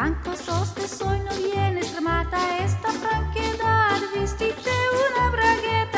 Franco sos que soy, no vienes, remata esta franquedad, vestite una bragueta.